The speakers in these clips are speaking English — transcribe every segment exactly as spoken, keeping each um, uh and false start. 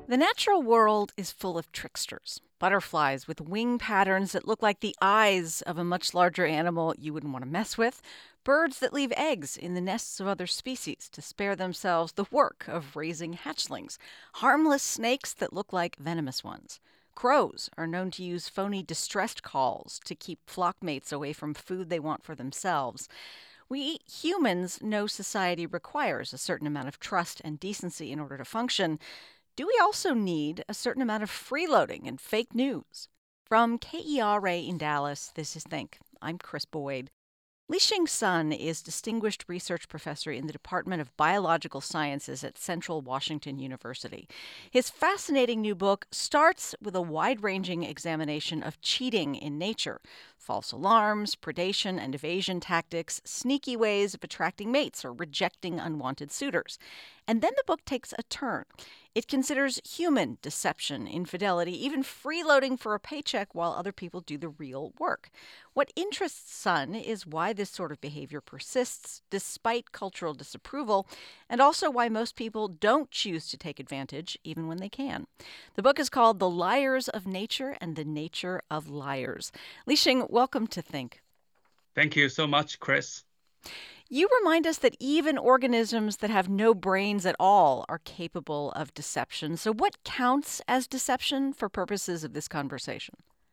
The natural world is full of tricksters. Butterflies with wing patterns that look like the eyes of a much larger animal you wouldn't want to mess with. Birds that leave eggs in the nests of other species to spare themselves the work of raising hatchlings. Harmless snakes that look like venomous ones. Crows are known to use phony distressed calls to keep flock mates away from food they want for themselves. We humans know society requires a certain amount of trust and decency in order to function. Do we also need a certain amount of freeloading and fake news? From K E R A in Dallas, this is Think. I'm Chris Boyd. Lixing Sun is Distinguished Research Professor in the Department of Biological Sciences at Central Washington University. His fascinating new book starts with a wide-ranging examination of cheating in nature, false alarms, predation and evasion tactics, sneaky ways of attracting mates or rejecting unwanted suitors. And then the book takes a turn. It considers human deception, infidelity, even freeloading for a paycheck while other people do the real work. What interests Sun is why this sort of behavior persists despite cultural disapproval, and also why most people don't choose to take advantage even when they can. The book is called The Liars of Nature and the Nature of Liars. Lixing, welcome to Think. Thank you so much, Chris. You remind us that even organisms that have no brains at all are capable of deception. So what counts as deception for purposes of this conversation?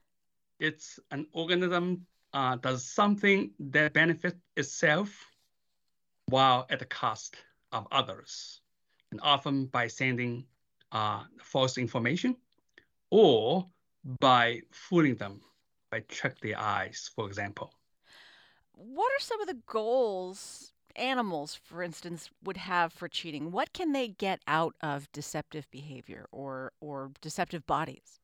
It's an organism uh, does something that benefits itself while at the cost of others, and often by sending uh, false information or by fooling them, by trick their eyes, for example. What are some of the goals animals, for instance, would have for cheating? What can they get out of deceptive behavior or, or deceptive bodies?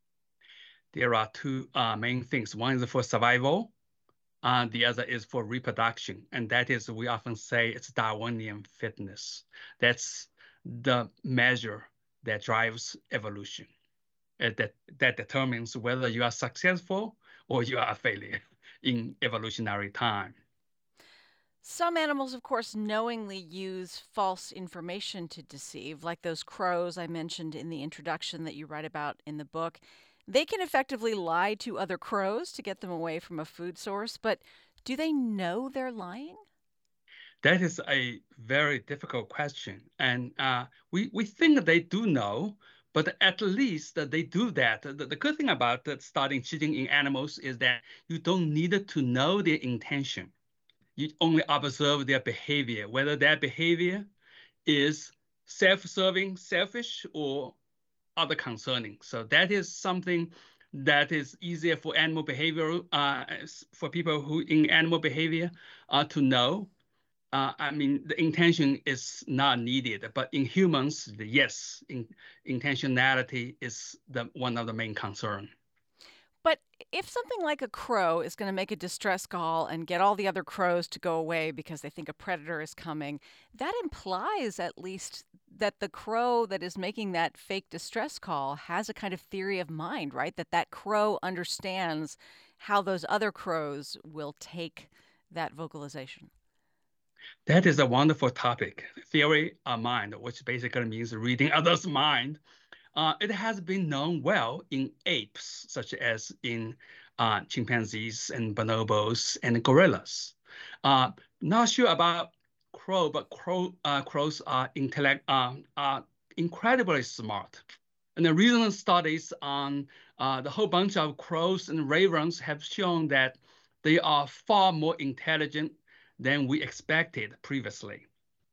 There are two uh, main things. One is for survival, and the other is for reproduction. And that is, we often say it's Darwinian fitness. That's the measure that drives evolution, uh, that, that determines whether you are successful or you are a failure in evolutionary time. Some animals, of course, knowingly use false information to deceive, like those crows I mentioned in the introduction that you write about in the book. They can effectively lie to other crows to get them away from a food source, but do they know they're lying? That is a very difficult question. And uh, we, we think they do know, but at least they do that. The, the good thing about starting cheating in animals is that you don't need to know their intention. You only observe their behavior, whether that behavior is self-serving, selfish, or other concerning. So that is something that is easier for animal behavior, uh, for people who in animal behavior uh, to know. Uh, I mean, the intention is not needed, but in humans, yes, in, intentionality is the one of the main concern. But if something like a crow is going to make a distress call and get all the other crows to go away because they think a predator is coming, that implies at least that the crow that is making that fake distress call has a kind of theory of mind, right? That that crow understands how those other crows will take that vocalization. That is a wonderful topic, theory of mind, which basically means reading others' mind. Uh, it has been known well in apes, such as in uh, chimpanzees and bonobos and gorillas. Uh, not sure about crow, but crow, uh, crows are intellect uh, are incredibly smart. And the recent studies on uh, the whole bunch of crows and ravens have shown that they are far more intelligent than we expected previously.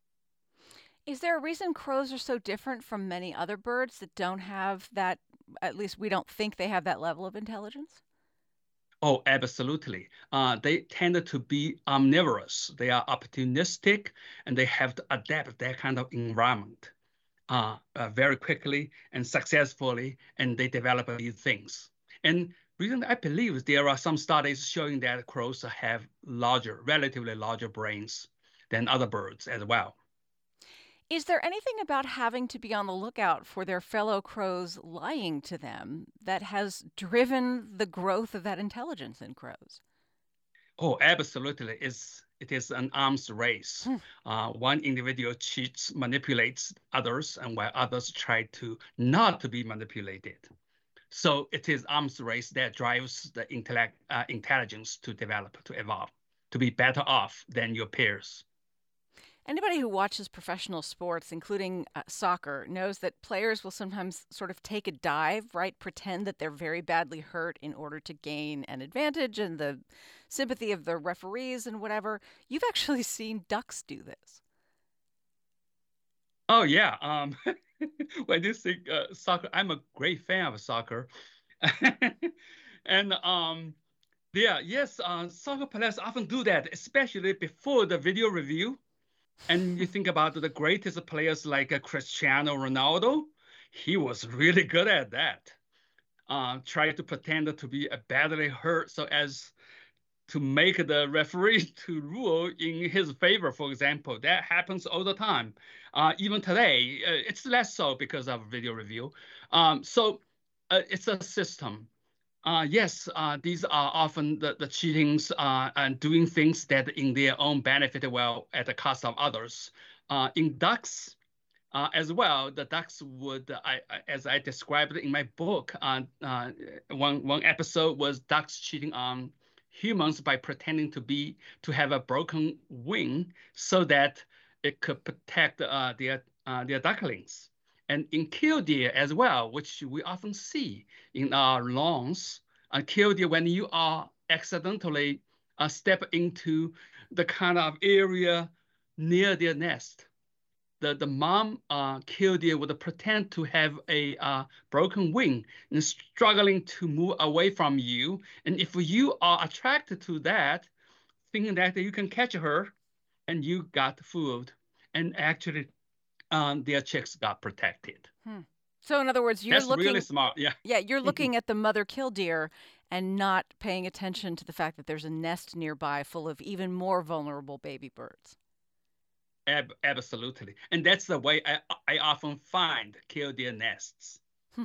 Is there a reason crows are so different from many other birds that don't have that, at least we don't think they have that level of intelligence? Oh, absolutely. Uh, they tend to be omnivorous. They are opportunistic, and they have to adapt that kind of environment uh, uh, very quickly and successfully, and they develop these things. And recently, I believe there are some studies showing that crows have larger, relatively larger brains than other birds as well. Is there anything about having to be on the lookout for their fellow crows lying to them that has driven the growth of that intelligence in crows? Oh, absolutely. It's It is an arms race. Hmm. Uh, one individual cheats, manipulates others, and while others try to not to be manipulated. So it is arms race that drives the intellect, uh, intelligence to develop, to evolve, to be better off than your peers. Anybody who watches professional sports, including uh, soccer, knows that players will sometimes sort of take a dive, right? Pretend that they're very badly hurt in order to gain an advantage and the sympathy of the referees and whatever. You've actually seen ducks do this. Oh yeah. Um, when you think uh, soccer, I'm a great fan of soccer, and um, yeah, yes, uh, soccer players often do that, especially before the video review. And you think about the greatest players like uh, Cristiano Ronaldo, he was really good at that. Uh, try to pretend to be a badly hurt so as to make the referee to rule in his favor, for example. That happens all the time. Uh, even today, uh, it's less so because of video review. Um, so uh, it's a system. Uh, yes, uh, these are often the, the cheatings uh, and doing things that in their own benefit well at the cost of others. Uh, in ducks, uh, as well, the ducks would, I, I, as I described in my book, uh, uh, one one episode was ducks cheating on humans by pretending to be to have a broken wing so that it could protect uh, their uh, their ducklings. And in killdeer as well, which we often see in our lawns, uh, killdeer when you are accidentally uh, step into the kind of area near their nest, the, the mom uh, killdeer would pretend to have a uh, broken wing and struggling to move away from you. And if you are attracted to that, thinking that you can catch her, and you got fooled, and actually um, their chicks got protected. Hmm. So, in other words, you're That's really looking, smart. Yeah. yeah, you're looking at the mother killdeer and not paying attention to the fact that there's a nest nearby full of even more vulnerable baby birds. Ab- absolutely. And that's the way I, I often find killdeer nests.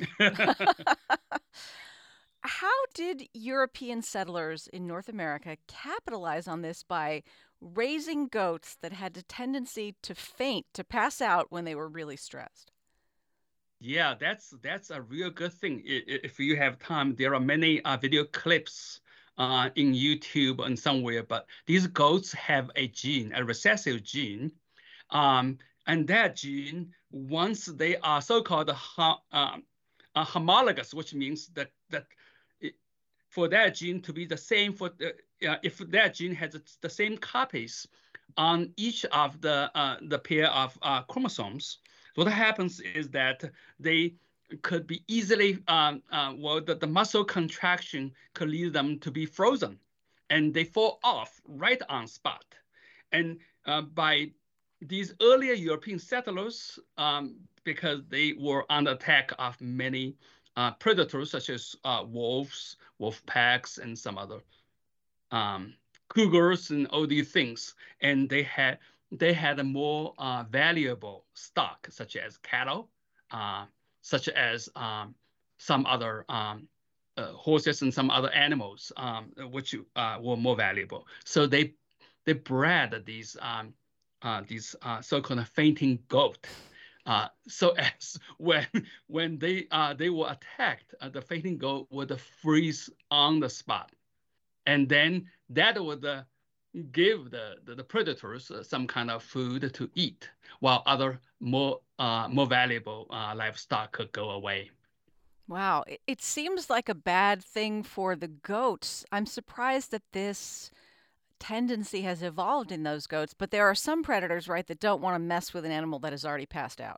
How did European settlers in North America capitalize on this by raising goats that had a tendency to faint, to pass out when they were really stressed? Yeah, that's that's a real good thing. If you have time, there are many uh, video clips uh, in YouTube and somewhere, but these goats have a gene, a recessive gene. Um, and that gene, once they are so-called uh, uh, homologous, which means that that it, for that gene to be the same for the, uh, if that gene has the same copies on each of the uh, the pair of uh, chromosomes, what happens is that they could be easily um, uh, well the, the muscle contraction could lead them to be frozen, and they fall off right on spot. And uh, by these earlier European settlers, um, because they were under attack of many uh, predators such as uh, wolves, wolf packs, and some other um, cougars and all these things, and they had they had a more uh, valuable stock such as cattle, uh, such as um, some other um, uh, horses and some other animals, um, which uh, were more valuable. So they they bred these um, uh, these uh, so-called fainting goat. Uh, so as when when they uh, they were attacked, uh, the fainting goat would freeze on the spot, and then that would uh, give the, the, the predators uh, some kind of food to eat, while other more uh, more valuable uh, livestock could go away. Wow, it, it seems like a bad thing for the goats. I'm surprised that this tendency has evolved in those goats, but there are some predators, right, that don't want to mess with an animal that has already passed out.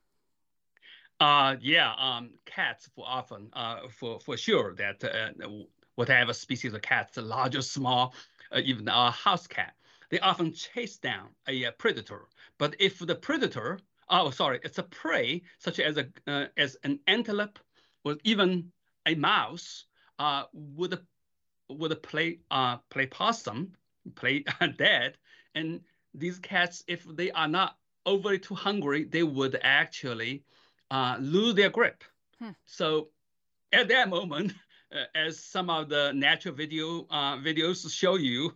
Uh, yeah, um, cats for often, uh, for for sure that uh, whatever species of cats, large or small, uh, even a house cat, they often chase down a, a predator. But if the predator, oh sorry, it's a prey such as a uh, as an antelope or even a mouse, uh, would would play uh play possum, play dead, and these cats, if they are not overly too hungry, they would actually uh, lose their grip. Hmm. So at that moment, uh, as some of the natural video uh, videos show you,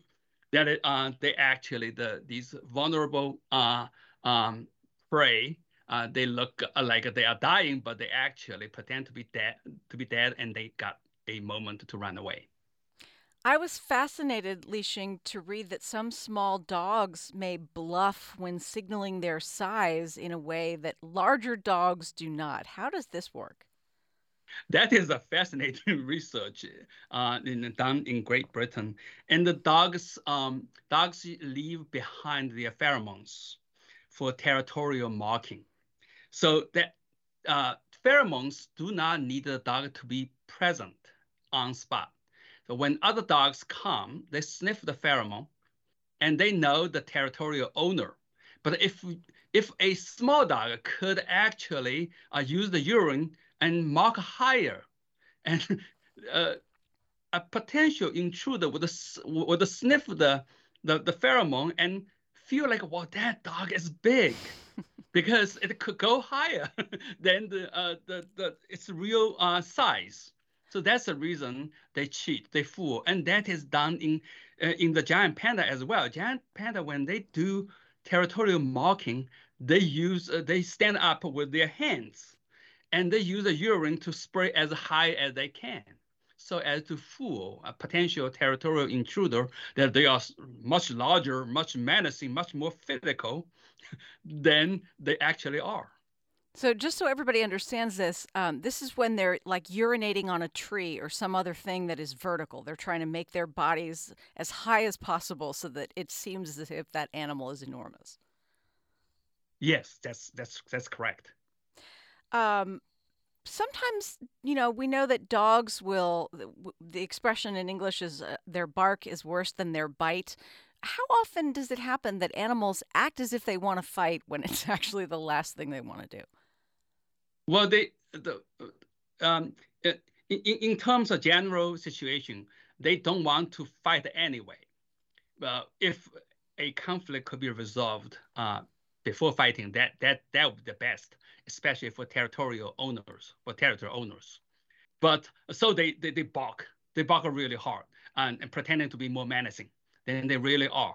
that it, uh, they actually the these vulnerable uh, um, prey. Uh, they look like they are dying, but they actually pretend to be dead, to be dead, and they got a moment to run away. I was fascinated, Lixing, to read that some small dogs may bluff when signaling their size in a way that larger dogs do not. How does this work? That is a fascinating research uh, in, done in Great Britain. And the dogs, um, dogs leave behind their pheromones for territorial marking. So that uh, pheromones do not need the dog to be present on spot. So when other dogs come, they sniff the pheromone and they know the territorial owner. But if if a small dog could actually uh, use the urine and mark higher, and uh, a potential intruder would would sniff the, the the pheromone and feel like, well, that dog is big because it could go higher than the uh, the the its real uh, size. So that's the reason they cheat, they fool, and that is done in uh, in the giant panda as well. Giant panda, when they do territorial marking, they use uh, they stand up with their hands and they use the urine to spray as high as they can so as to fool a potential territorial intruder that they are much larger, much menacing, much more physical than they actually are. So, just so everybody understands this, um, this is when they're like urinating on a tree or some other thing that is vertical. They're trying to make their bodies as high as possible so that it seems as if that animal is enormous. Yes, that's that's that's correct. Um, Sometimes, you know, we know that dogs will, the, the expression in English is uh, their bark is worse than their bite. How often does it happen that animals act as if they want to fight when it's actually the last thing they want to do? Well, they the um, in, in terms of general situation, they don't want to fight anyway. Well, if a conflict could be resolved uh, before fighting, that that that would be the best, especially for territorial owners, for territory owners. But so they they, they bark, they bark really hard and, and pretending to be more menacing than they really are.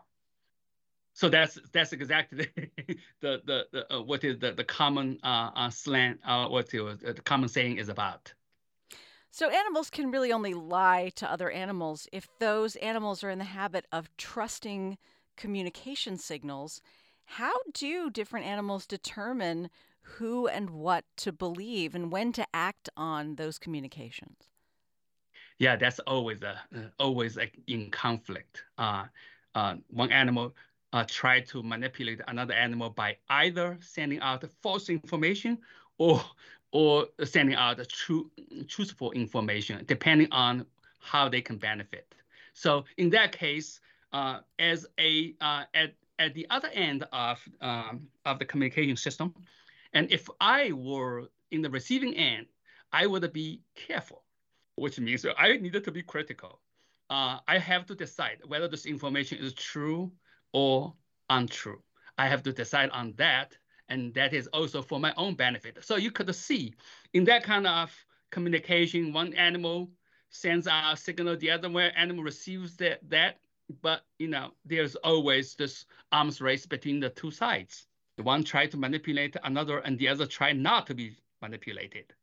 So that's that's exactly the the, the uh, what is the the common uh, uh, slang uh, what uh, the common saying is about. So, animals can really only lie to other animals if those animals are in the habit of trusting communication signals. How do different animals determine who and what to believe and when to act on those communications? Yeah, that's always a uh, always like in conflict. Uh, uh, one animal uh, try to manipulate another animal by either sending out false information or or sending out true truthful information, depending on how they can benefit. So in that case, uh, as a uh, at at the other end of um, of the communication system, and if I were in the receiving end, I would be careful, which means I needed to be critical. Uh, I have to decide whether this information is true or untrue. I have to decide on that, and that is also for my own benefit. So you could see in that kind of communication, one animal sends out a signal, the other one animal receives that, that. But you know, there's always this arms race between the two sides. The one try to manipulate another, and the other try not to be manipulated.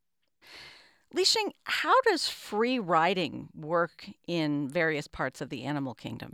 Lixing, how does free riding work in various parts of the animal kingdom?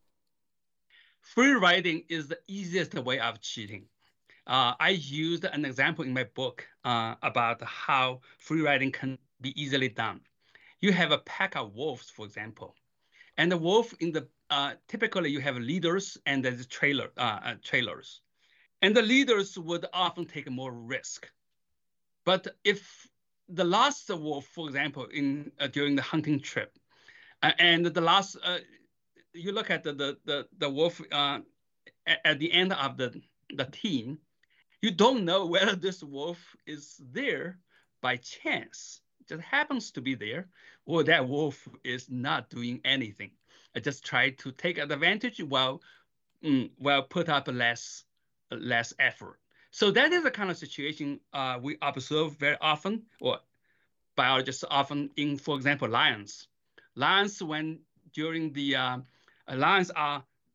Free riding is the easiest way of cheating. Uh, I used an example in my book uh, about how free riding can be easily done. You have a pack of wolves, for example, and the wolf in the uh, typically you have leaders and there's trailer uh, uh, trailers, and the leaders would often take more risk. But if the last wolf, for example, in uh, during the hunting trip, uh, and the last uh, you look at the the the, the wolf uh, at, at the end of the the team, you don't know whether this wolf is there by chance, just happens to be there, or that wolf is not doing anything. I just try to take advantage while mm, while put up less less effort. So that is the kind of situation uh, we observe very often, or biologists often in, for example, lions. Lions, when during the uh, lions are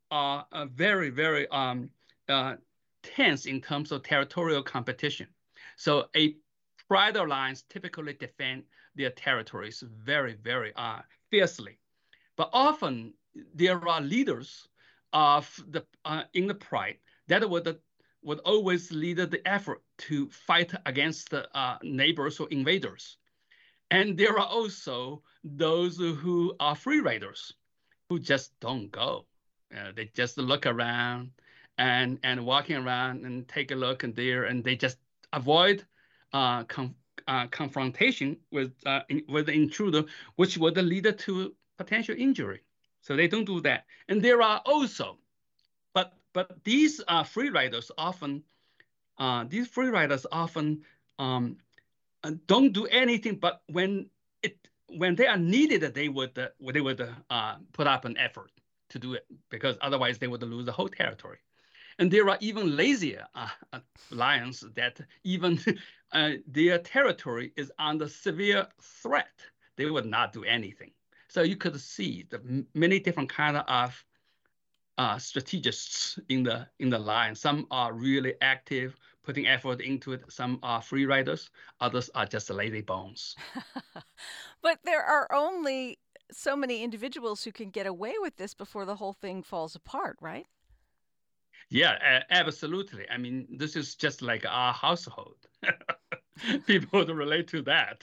are uh, very, very um, uh, tense in terms of territorial competition. So a predator lions typically defend their territories very, very uh, fiercely. But often there are leaders of the uh, in the pride that would would always lead the effort to fight against the uh, neighbors or invaders. And there are also those who are free riders who just don't go. Uh, they just look around and and walking around and take a look and there, and they just avoid uh, com- uh, confrontation with uh, in, with the intruder, which would lead to potential injury. So they don't do that. And there are also, but but these uh, free riders often uh, these free riders often um, uh, don't do anything, but when it when they are needed, they would uh, they would uh, put up an effort to do it because otherwise they would lose the whole territory. And there are even lazier uh, uh, lions that even uh, their territory is under severe threat. They would not do anything. So you could see the many different kind of uh, strategists in the in the line. Some are really active, putting effort into it. Some are free riders. Others are just lazy bones. But there are only so many individuals who can get away with this before the whole thing falls apart, right? Yeah, absolutely. I mean, this is just like our household. People would relate to that.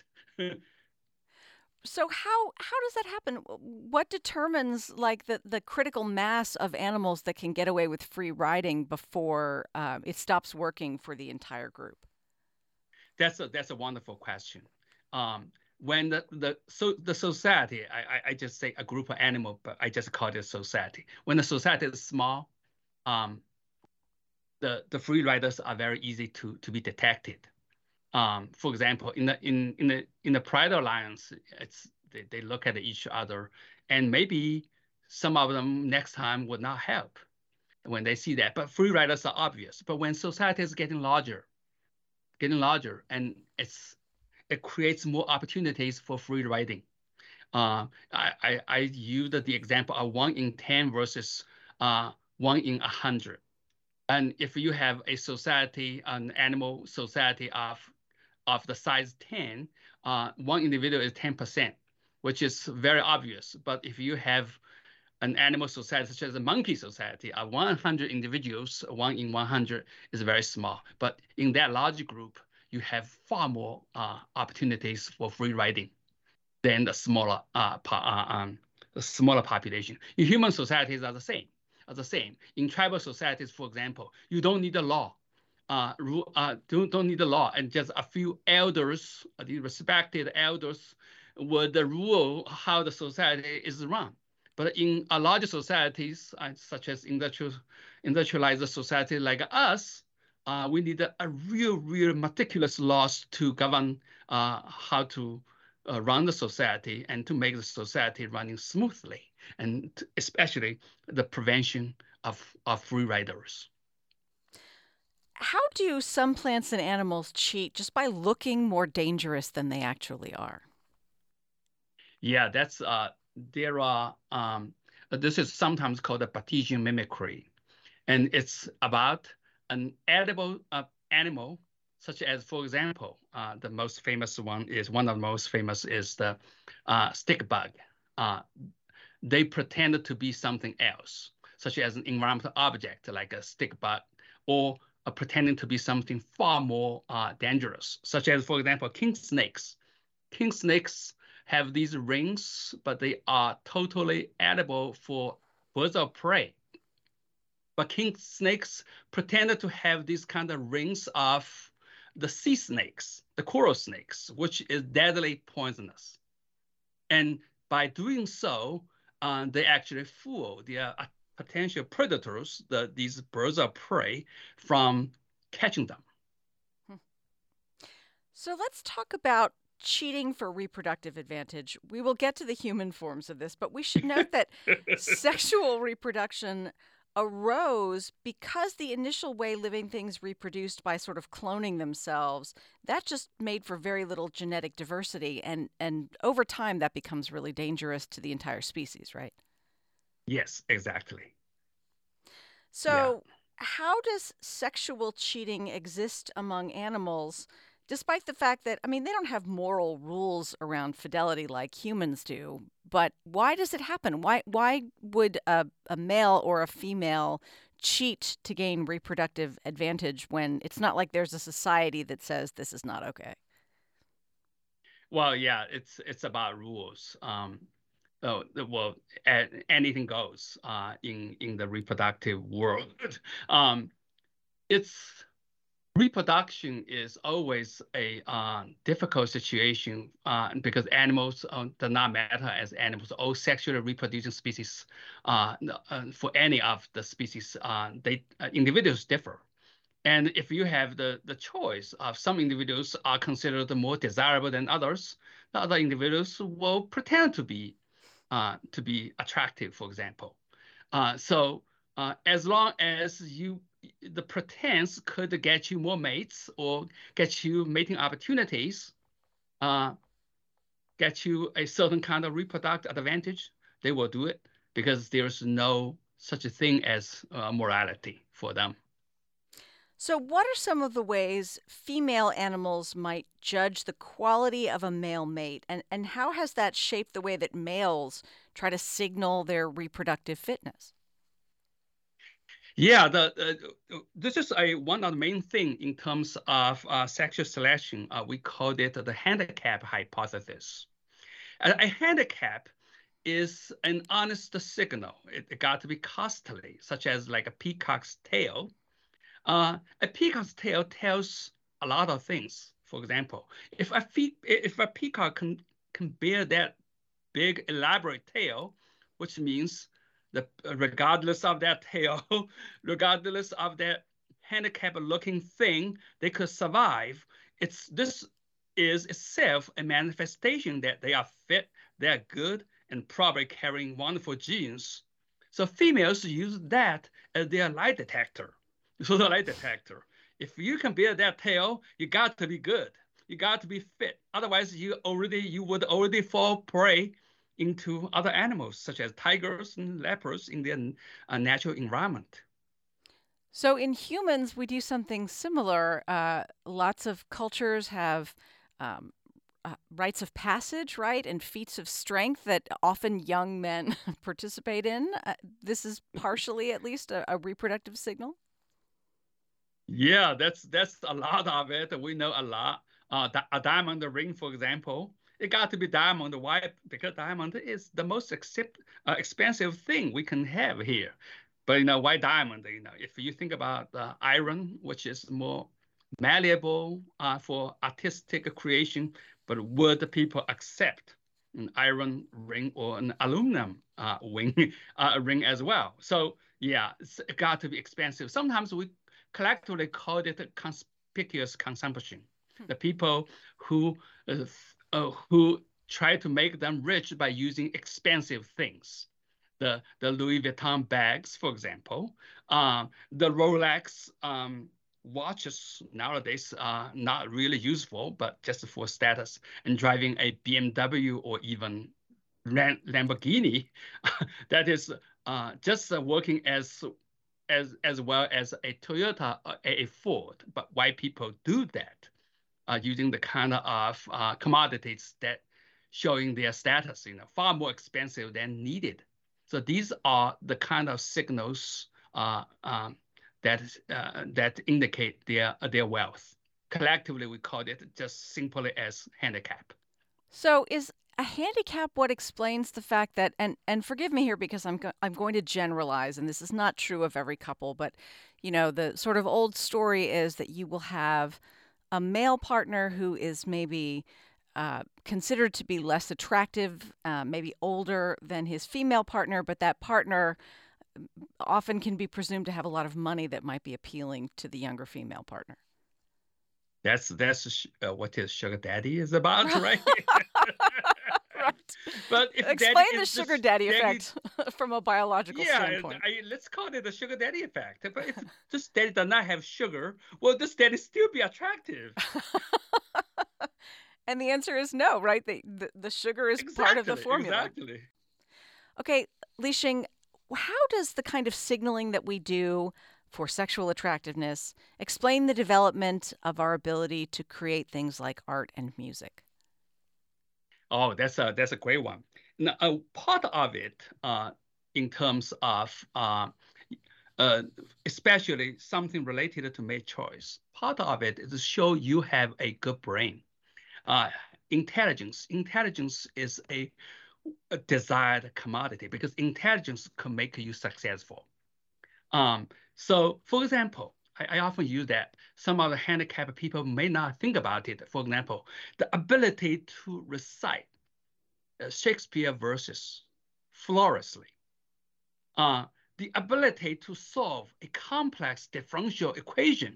So how how does that happen? What determines like the the critical mass of animals that can get away with free riding before um, it stops working for the entire group? That's a that's a wonderful question. Um, when the the so the society, I, I I just say a group of animal, but I just call it a society. When the society is small, um, the the free riders are very easy to to be detected. Um, for example, in the in in the in the pride alliance, it's they, they look at each other, and maybe some of them next time would not help when they see that. But free riders are obvious. But when society is getting larger, getting larger, and it's it creates more opportunities for free riding. Uh, I, I I used the example of one in ten versus uh, one in a hundred. And if you have a society, an animal society of of the size ten, uh, one individual is ten percent, which is very obvious. But if you have an animal society such as a monkey society, of one hundred individuals, one in one hundred is very small. But in that large group, you have far more uh, opportunities for free riding than the smaller uh, uh, um, the smaller population. In human societies are the same. Are the same. In tribal societies, for example, you don't need a law. Uh, rule, uh, don't, don't need a law, and just a few elders, uh, the respected elders, would rule how the society is run. But in a larger societies, uh, such as industrial, industrialized society like us, uh, we need a, a real, real meticulous laws to govern uh, how to uh, run the society and to make the society running smoothly, and especially the prevention of, of free riders. How do some plants and animals cheat just by looking more dangerous than they actually are? Yeah, that's uh, there are um, this is sometimes called a Batesian mimicry, and it's about an edible uh, animal, such as, for example, uh, the most famous one is one of the most famous is the uh, stick bug. Uh, they pretend to be something else, such as an environmental object like a stick bug, or uh, pretending to be something far more uh, dangerous, such as, for example, king snakes. King snakes have these rings, but they are totally edible for birds of prey. But king snakes pretended to have these kind of rings of the sea snakes, the coral snakes, which is deadly poisonous. And by doing so, uh, they actually fool their uh, potential predators, the, these birds of prey, from catching them. So let's talk about cheating for reproductive advantage. We will get to the human forms of this, but we should note that sexual reproduction arose because the initial way living things reproduced by sort of cloning themselves, that just made for very little genetic diversity, and and over time that becomes really dangerous to the entire species, right? Yes, exactly. Yeah. So, how does sexual cheating exist among animals, despite the fact that, I mean, they don't have moral rules around fidelity like humans do? But why does it happen? Why why would a, a male or a female cheat to gain reproductive advantage when it's not like there's a society that says this is not okay? Well, yeah, it's it's about rules. Um, oh, the- well, a- anything goes uh, in in the reproductive world. Um, it's reproduction is always a uh, difficult situation uh, because animals uh, do not matter as animals. All sexually reproducing species, uh, uh, for any of the species, uh, they uh, individuals differ. And if you have the, the choice of some individuals are considered more desirable than others, the other individuals will pretend to be uh, to be attractive, for example. Uh, so uh, as long as you the pretense could get you more mates or get you mating opportunities, uh, get you a certain kind of reproductive advantage, they will do it because there's no such a thing as uh, morality for them. So, what are some of the ways female animals might judge the quality of a male mate, and, and how has that shaped the way that males try to signal their reproductive fitness? Yeah, the, uh, this is a one of the main thing in terms of uh, sexual selection. Uh, we called it the handicap hypothesis. A, a handicap is an honest signal. It, it got to be costly, such as like a peacock's tail. Uh, a peacock's tail tells a lot of things. For example, if a, fe- if a peacock can, can bear that big elaborate tail, which means that regardless of that tail, regardless of that handicapped looking thing, they could survive. It's this is itself a manifestation that they are fit, they're good, and probably carrying wonderful genes. So females use that as their lie detector. So the lie detector. If you can bear that tail, you got to be good. You got to be fit. Otherwise, you already you would already fall prey into other animals such as tigers and leopards in their uh, natural environment. So, in humans, we do something similar. Uh, lots of cultures have um, uh, rites of passage, right, and feats of strength that often young men participate in. Uh, this is partially, at least, a, a reproductive signal. Yeah, that's that's a lot of it. We know a lot. Uh, a diamond ring, for example, it got to be diamond. Why? Because diamond is the most accept, uh, expensive thing we can have here. But you know, why diamond? You know, if you think about uh, iron, which is more malleable uh, for artistic creation, but would people accept an iron ring or an aluminum uh, ring uh, ring as well? So yeah, it's got to be expensive. Sometimes we collectively called it conspicuous consumption. Hmm. The people who uh, uh, who try to make them rich by using expensive things. The, the Louis Vuitton bags, for example, um, the Rolex um, watches nowadays are not really useful, but just for status. And driving a B M W or even Lamborghini, that is uh, just uh, working as as as well as a Toyota, or a Ford. But why people do that, uh, using the kind of uh, commodities that showing their status, you know, far more expensive than needed. So these are the kind of signals uh, um, that uh, that indicate their their wealth. Collectively, we call it just simply as handicap. So, is a handicap what explains the fact that, and and forgive me here because I'm go- I'm going to generalize, and this is not true of every couple, but you know the sort of old story is that you will have a male partner who is maybe uh, considered to be less attractive, uh, maybe older than his female partner, but that partner often can be presumed to have a lot of money that might be appealing to the younger female partner. That's that's uh, what his sugar daddy is about, right? Right. But if daddy Explain the is sugar just daddy daddy, effect from a biological yeah, standpoint. I, let's call it the sugar daddy effect. But if this daddy does not have sugar, well, this daddy still be attractive. And the answer is no, right? The, the, the sugar is part of the Exactly, formula. exactly. Okay, Lixing, how does the kind of signaling that we do for sexual attractiveness explain the development of our ability to create things like art and music? Oh, that's a that's a great one. Now, a part of it, uh, in terms of uh, uh, especially something related to mate choice, part of it is to show you have a good brain. Uh, intelligence, intelligence is a, a desired commodity because intelligence can make you successful. Um, so, for example, I, I often use that. Some of the handicapped people may not think about it. For example, the ability to recite uh, Shakespeare verses flawlessly, uh, the ability to solve a complex differential equation.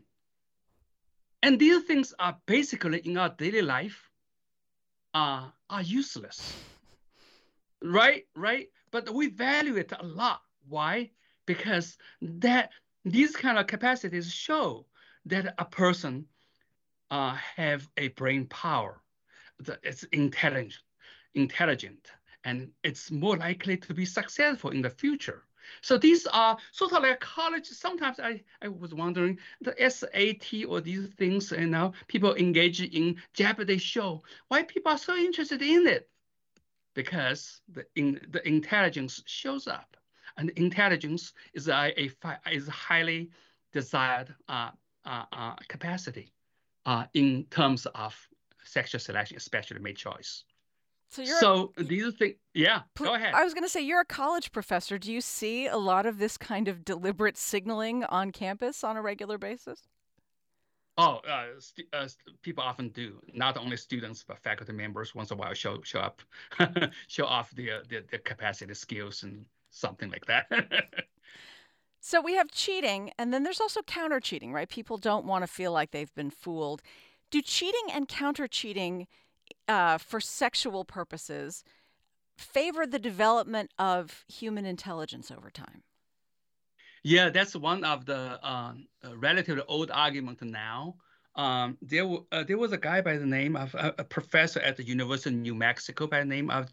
And these things are basically in our daily life uh, are useless, right? Right? But we value it a lot. Why? Because that these kind of capacities show that a person uh, have a brain power, that it's intelligent, intelligent, and it's more likely to be successful in the future. So these are sort of like college. Sometimes I, I was wondering the S A T or these things, and now people engage in Jeopardy show. Why people are so interested in it? Because the in, the intelligence shows up, and intelligence is a, a is a highly desired uh, uh, uh, capacity uh, in terms of sexual selection, especially mate choice. So you're So do you think? Yeah, Pl- go ahead. I was going to say, you're a college professor. Do you see a lot of this kind of deliberate signaling on campus on a regular basis? Oh, uh, st uh, st people often do. Not only students, but faculty members once in a while show show up, show off their, their their capacity, skills, and something like that. So we have cheating, and then there's also counter cheating, right? People don't want to feel like they've been fooled. Do cheating and counter cheating uh, for sexual purposes favor the development of human intelligence over time? Yeah, that's one of the um, uh, relatively old argument now. Um, there, w- uh, there was a guy by the name of a, a professor at the University of New Mexico by the name of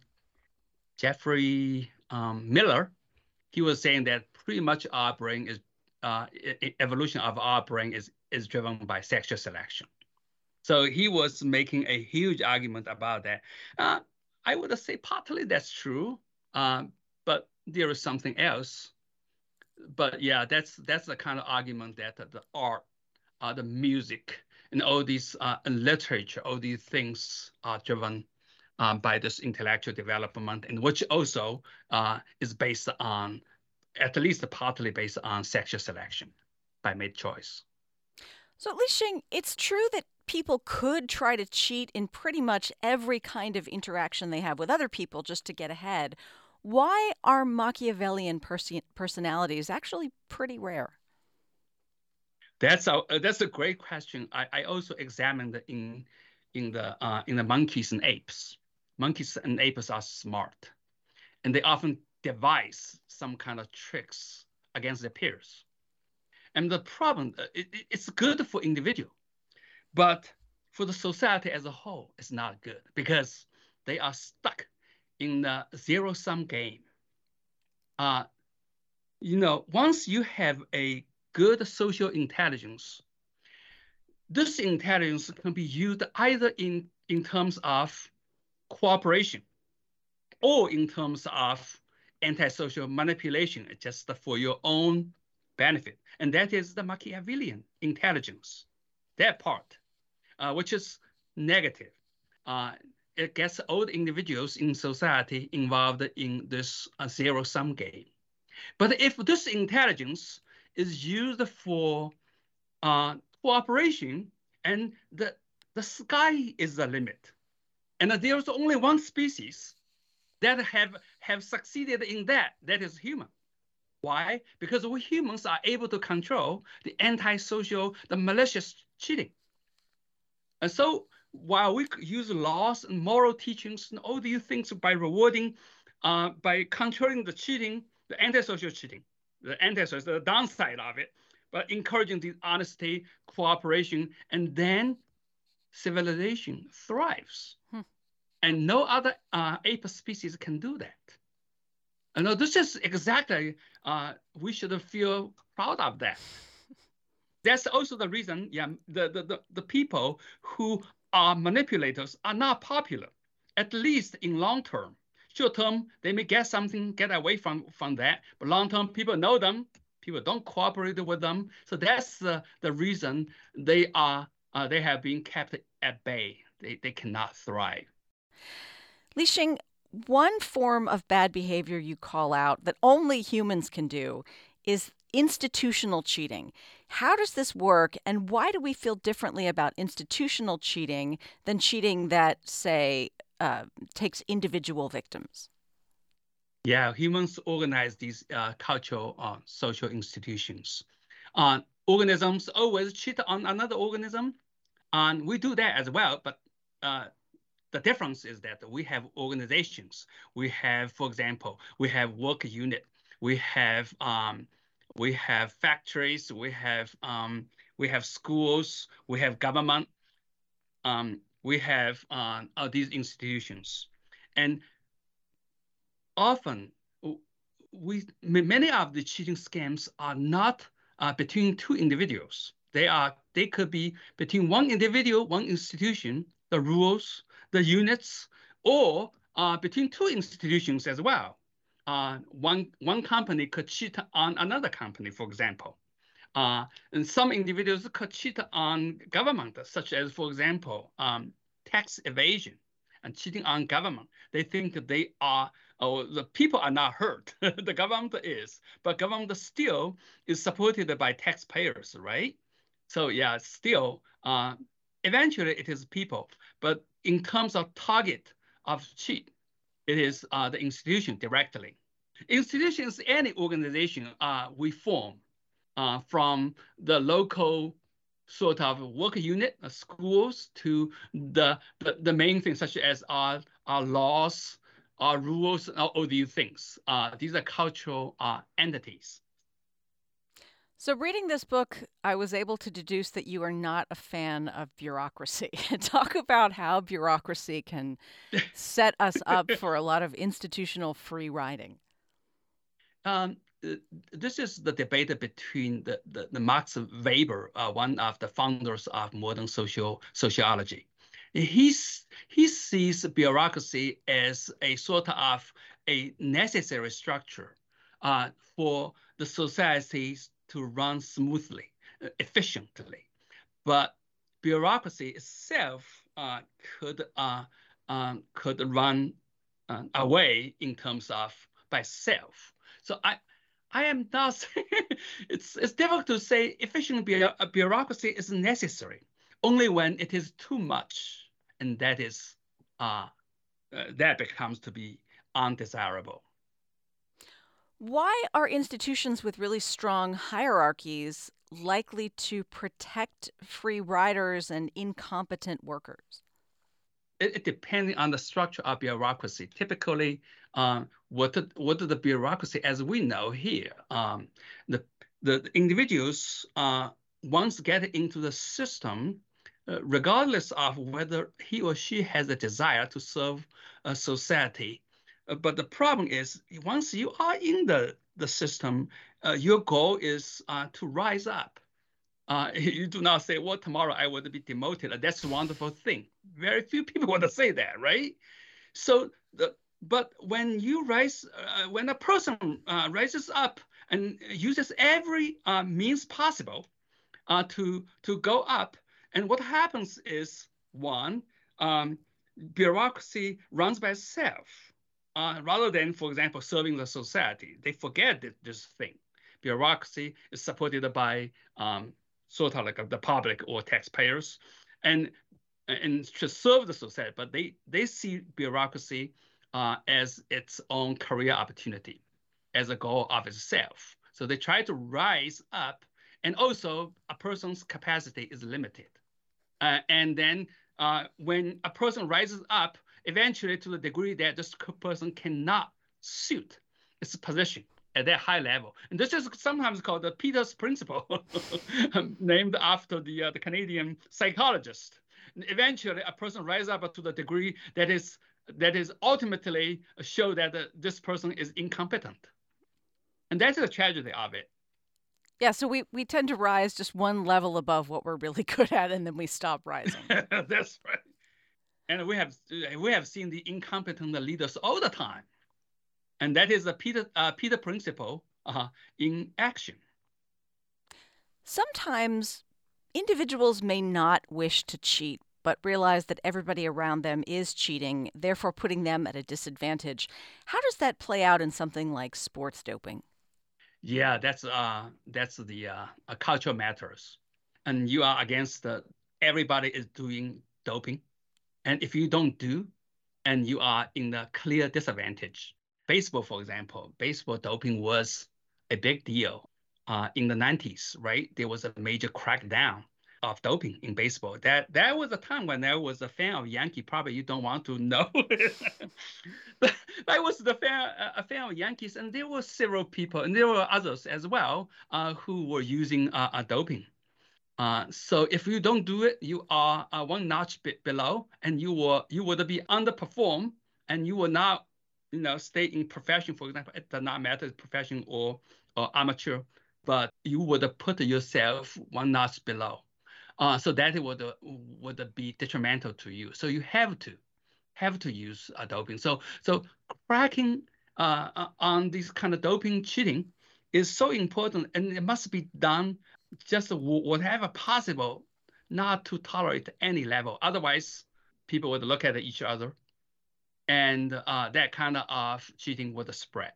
Jeffrey um, Miller. He was saying that pretty much our brain is uh, e- evolution of our brain is is driven by sexual selection. So he was making a huge argument about that. Uh, I would say partly that's true, uh, but there is something else. But yeah, that's that's the kind of argument that the art, uh, the music, and all these uh, and literature, all these things are driven um, by this intellectual development, and which also uh, is based on, at least partly based on sexual selection by mate choice. So, at least, Shing, it's true that people could try to cheat in pretty much every kind of interaction they have with other people just to get ahead. Why are Machiavellian persi- personalities actually pretty rare? That's a that's a great question. I, I also examined in in the uh, in the monkeys and apes. Monkeys and apes are smart, and they often devise some kind of tricks against their peers. And the problem, uh, it, it's good for individual, but for the society as a whole, it's not good because they are stuck in the zero sum game. Uh, you know, once you have a good social intelligence, this intelligence can be used either in, in terms of cooperation or in terms of antisocial manipulation, just for your own benefit. And that is the Machiavellian intelligence, that part, uh, which is negative. Uh, it gets all the individuals in society involved in this uh, zero-sum game. But if this intelligence is used for uh, cooperation, and the, the sky is the limit. And there's only one species that have, have succeeded in that, that is human. Why? Because we humans are able to control the antisocial, the malicious cheating. And so while we use laws and moral teachings and all these things by rewarding, uh, by controlling the cheating, the antisocial cheating, the antisocial, the downside of it, but encouraging the honesty, cooperation, and then civilization thrives. Hmm. And no other uh, ape species can do that. And uh, this is exactly, uh, we should feel proud of that. That's also the reason, yeah, the, the, the, the people who are manipulators are not popular, at least in long term. Short term, they may get something, get away from, from that, but long term, people know them, people don't cooperate with them. So that's uh, the reason they are, uh, they have been kept at bay. They, they cannot thrive. Lixing, one form of bad behavior you call out that only humans can do is institutional cheating. How does this work, and why do we feel differently about institutional cheating than cheating that, say, uh, takes individual victims? Yeah, humans organize these uh, cultural, uh, social institutions. Uh, organisms always cheat on another organism, and we do that as well. But uh, the difference is that we have organizations. We have, for example, we have work unit. We have um, we have factories. We have um, we have schools. We have government. Um, we have uh, uh, these institutions, and often we many of the cheating scams are not uh, between two individuals. They are they could be between one individual, one institution, the rules, the units, or uh, between two institutions as well. Uh, one one company could cheat on another company, for example. Uh, and some individuals could cheat on government, such as, for example, um, tax evasion and cheating on government. They think that they are, oh, the people are not hurt. The government is, but government still is supported by taxpayers, right? So yeah, still, uh, eventually it is people. But in terms of target of cheat, it is uh, the institution directly. Institutions, any organization uh, we form uh, from the local sort of work unit, uh, schools, to the, the, the main things such as our, our laws, our rules, all, all these things. Uh, these are cultural uh, entities. So, reading this book, I was able to deduce that you are not a fan of bureaucracy. Talk about how bureaucracy can set us up for a lot of institutional free riding. Um, this is the debate between the, the, the Max Weber, uh, one of the founders of modern social sociology. He's, he sees bureaucracy as a sort of a necessary structure uh, for the societies to run smoothly, uh, efficiently. But bureaucracy itself uh, could uh, um, could run uh, away in terms of by self. So I, I am not saying it's it's difficult to say efficient bureaucracy is necessary only when it is too much, and that is uh, uh, that becomes to be undesirable. Why are institutions with really strong hierarchies likely to protect free riders and incompetent workers? It, it depends on the structure of bureaucracy. Typically, um, what the, what the bureaucracy, as we know here, um, the the individuals uh, once get into the system, uh, regardless of whether he or she has a desire to serve a society. Uh, but the problem is, once you are in the the system, uh, your goal is uh, to rise up. Uh, you do not say, well, tomorrow I would be demoted. That's a wonderful thing. Very few people want to say that, right? So, the, but when you rise, uh, when a person uh, rises up and uses every uh, means possible uh, to, to go up, and what happens is, one, um, bureaucracy runs by itself. Uh, rather than, for example, serving the society. They forget this, this thing. Bureaucracy is supported by um, sort of like the public or taxpayers, and and to serve the society. But they they see bureaucracy uh, as its own career opportunity, as a goal of itself. So they try to rise up, and also a person's capacity is limited. Uh, and then uh, when a person rises up, eventually to the degree that this person cannot suit its position at that high level. And this is sometimes called the Peters principle, named after the, uh, the Canadian psychologist. And eventually, a person rises up to the degree that is that is ultimately show that uh, this person is incompetent. And that's the tragedy of it. Yeah, so we, we tend to rise just one level above what we're really good at, and then we stop rising. That's right. And we have we have seen the incompetent leaders all the time. And that is the Peter uh, Peter principle uh, in action. Sometimes individuals may not wish to cheat, but realize that everybody around them is cheating, therefore putting them at a disadvantage. How does that play out in something like sports doping? Yeah, that's uh that's the uh, uh, cultural matters, and you are against the everybody is doing doping, and if you don't do, and you are in a clear disadvantage. Baseball, for example, baseball doping was a big deal uh, in the nineties, right? There was a major crackdown of doping in baseball. That that was a time when there was a fan of Yankee. Probably you don't want to know. But I was the fan, a fan of Yankees, and there were several people, and there were others as well, uh, who were using uh, uh, doping. Uh, so if you don't do it, you are uh, one notch bit below, and you will you would be underperform, and you will not, you know, stay in profession. For example, it does not matter profession or or amateur, but you would put yourself one notch below. Uh, so that would would be detrimental to you. So you have to have to use uh, doping. So so cracking uh, uh, on this kind of doping cheating is so important, and it must be done just whatever possible, not to tolerate any level. Otherwise, people would look at each other, and uh, that kind of cheating would spread.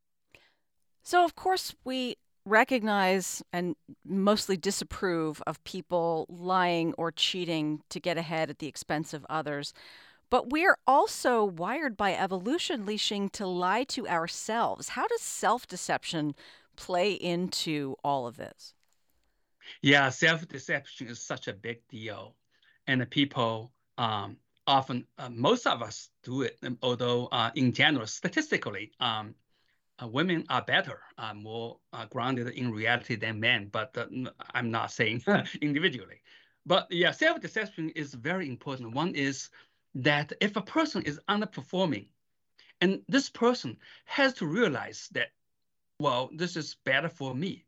So, of course, we recognize and mostly disapprove of people lying or cheating to get ahead at the expense of others. But we're also wired by evolution, Lixing, to lie to ourselves. How does self deception play into all of this? Yeah, self-deception is such a big deal, and people um, often, uh, most of us do it. Although uh, in general, statistically, um, uh, women are better, uh, more uh, grounded in reality than men. But uh, I'm not saying individually. But yeah, self-deception is very important. One is that if a person is underperforming, and this person has to realize that, well, this is better for me.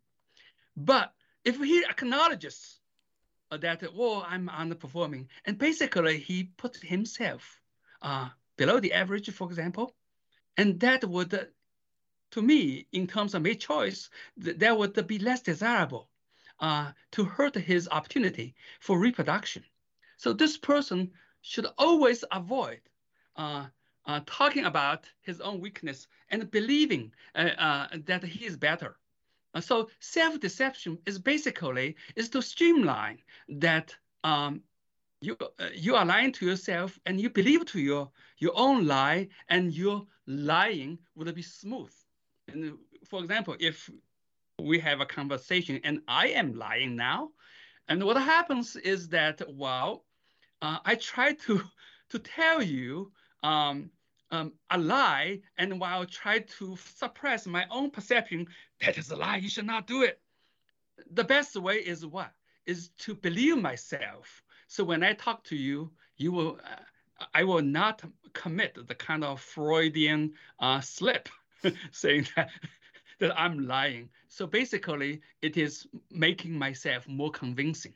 But if he acknowledges that, well, I'm underperforming, and basically he puts himself uh, below the average, for example, and that would, uh, to me, in terms of my choice, th- that would be less desirable uh, to hurt his opportunity for reproduction. So this person should always avoid uh, uh, talking about his own weakness and believing uh, uh, that he is better. Uh, so self-deception is basically is to streamline that um, you uh, you are lying to yourself and you believe to your your own lie, and your lying would be smooth. And for example, if we have a conversation and I am lying now, and what happens is that, well, uh, I try to to tell you um, um, a lie, and while try to suppress my own perception, that is a lie. You should not do it. The best way is what? Is to believe myself. So when I talk to you, you will. Uh, I will not commit the kind of Freudian uh, slip, saying that that I'm lying. So basically, it is making myself more convincing.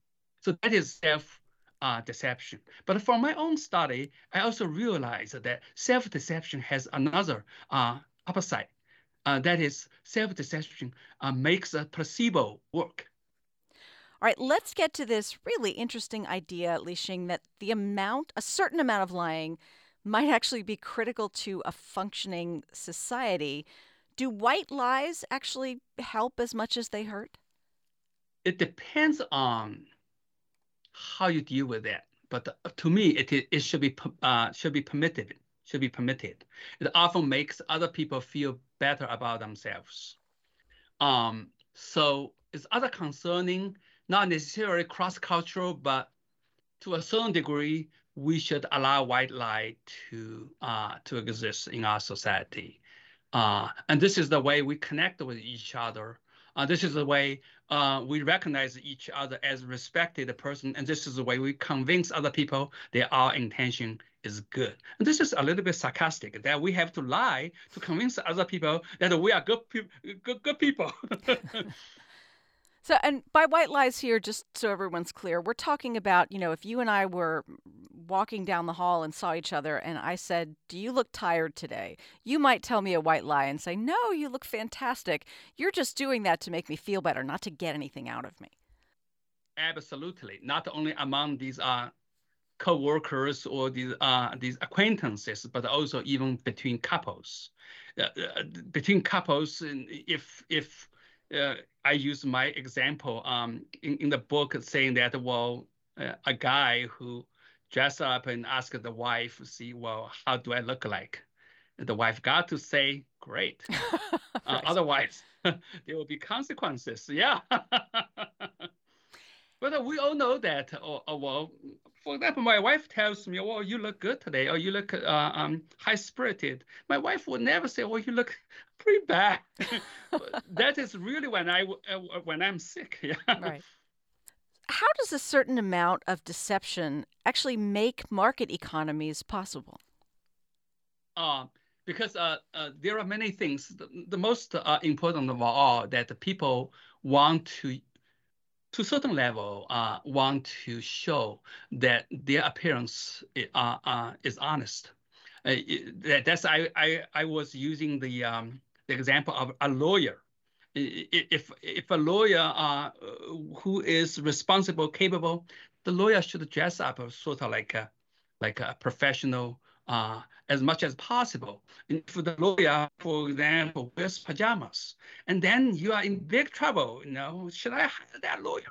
So that is self uh, deception. But for my own study, I also realized that self deception has another uh, opposite. Uh, that is, self deception uh, makes a placebo work. All right, let's get to this really interesting idea, Lixing, that the amount, a certain amount of lying might actually be critical to a functioning society. Do white lies actually help as much as they hurt? It depends on how you deal with that. But uh, to me, it it should be uh, should be permitted. Should be permitted. It often makes other people feel better about themselves. Um, so it's other concerning, not necessarily cross-cultural, but to a certain degree, we should allow white lie to uh, to exist in our society. Uh, and this is the way we connect with each other. Uh, this is the way uh, we recognize each other as respected person. And this is the way we convince other people that our intention is good. And this is a little bit sarcastic, that we have to lie to convince other people that we are good, pe- good, good people. So, and by white lies here, just so everyone's clear, we're talking about, you know, if you and I were walking down the hall and saw each other and I said, "Do you look tired today?" You might tell me a white lie and say, "No, you look fantastic." You're just doing that to make me feel better, not to get anything out of me. Absolutely. Not only among these uh, co-workers or these uh, these acquaintances, but also even between couples. Uh, uh, between couples, if if uh, I use my example um, in, in the book saying that, well, uh, a guy who dressed up and asked the wife, see, well, how do I look like? The wife got to say, great. Right. Uh, otherwise, there will be consequences. Yeah. But we all know that, or, or well, for example, my wife tells me, "Well, you look good today," or "You look uh, um, high-spirited." My wife would never say, "Well, you look pretty bad." That is really when I uh, when I'm sick. Yeah. Right. How does a certain amount of deception actually make market economies possible? Uh, because uh, uh, there are many things. The, the most uh, important of all that the people want to to a certain level, uh, want to show that their appearance uh, uh, is honest. Uh, that, that's I, I I was using the um, the example of a lawyer. If if a lawyer uh, who is responsible, capable, the lawyer should dress up sort of like a like a professional uh, as much as possible. And if the lawyer, for example, wears pajamas, and then you are in big trouble. You know, should I hire that lawyer?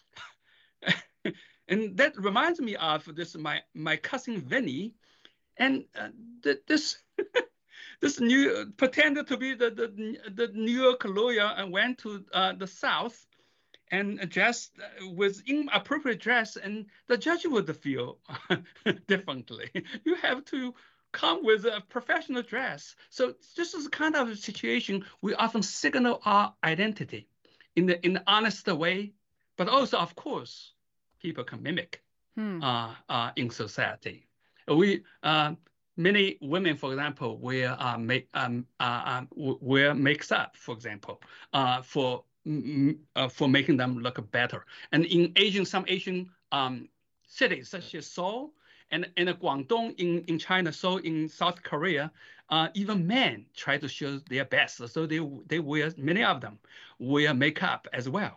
And that reminds me of this my my cousin Vinny, and uh, th- this this new pretended to be the, the the New York lawyer and went to uh, the South and dressed with inappropriate dress, and the judge would feel differently. You have to come with a professional dress. So this is the kind of situation we often signal our identity in the in the honest way, but also, of course, people can mimic Hmm. uh, uh, in society. We uh, Many women, for example, wear uh, make um, uh, uh, wear makeup, for example, uh, for uh, for making them look better. And in Asian, some Asian um, cities such as Seoul and and Guangdong in in China, Seoul in South Korea, uh, even men try to show their best. So they they wear many of them wear makeup as well.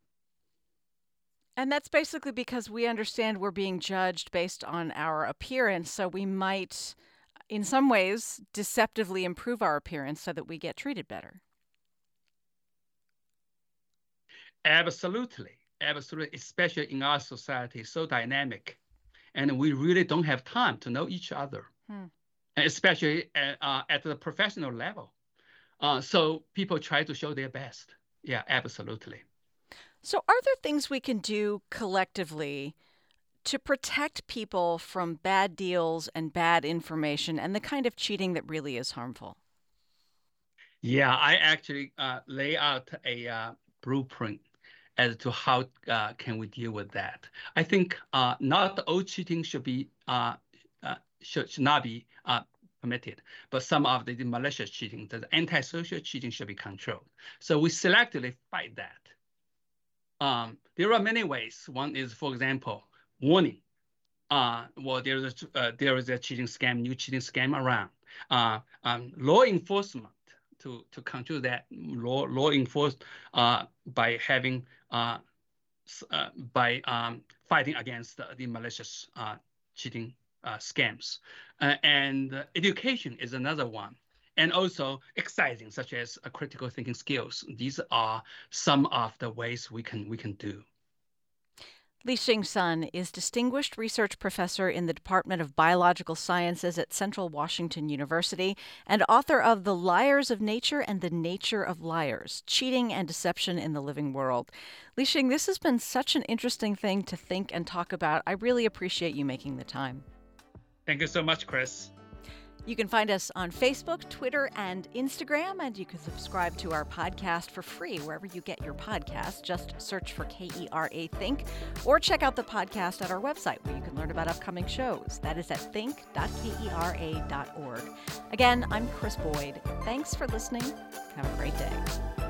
And that's basically because we understand we're being judged based on our appearance. So we might, in some ways, deceptively improve our appearance so that we get treated better. Absolutely. Absolutely. Especially in our society, so dynamic. And we really don't have time to know each other, Hmm. especially at, uh, at the professional level. Uh, so people try to show their best. Yeah, absolutely. So, are there things we can do collectively to protect people from bad deals and bad information and the kind of cheating that really is harmful? Yeah, I actually uh, lay out a uh, blueprint as to how uh, can we deal with that. I think uh, not all cheating should be uh, uh, should, should not be uh, permitted, but some of the, the malicious cheating, the antisocial cheating should be controlled. So we selectively fight that. Um, there are many ways. One is, for example, warning. Uh, well, there is a, uh, there is a cheating scam, new cheating scam around. Uh, um, law enforcement to to control that law law enforced uh, by having uh, uh, by um, fighting against the, the malicious uh, cheating uh, scams, uh, and uh, education is another one. And also exciting, such as uh, critical thinking skills. These are some of the ways we can we can do. Lixing Sun is Distinguished Research Professor in the Department of Biological Sciences at Central Washington University and author of The Liars of Nature and the Nature of Liars, Cheating and Deception in the Living World. Lixing, this has been such an interesting thing to think and talk about. I really appreciate you making the time. Thank you so much, Chris. You can find us on Facebook, Twitter, and Instagram, and you can subscribe to our podcast for free wherever you get your podcasts. Just search for K E R A Think, or check out the podcast at our website where you can learn about upcoming shows. That is at think dot kera dot org. Again, I'm Chris Boyd. Thanks for listening. Have a great day.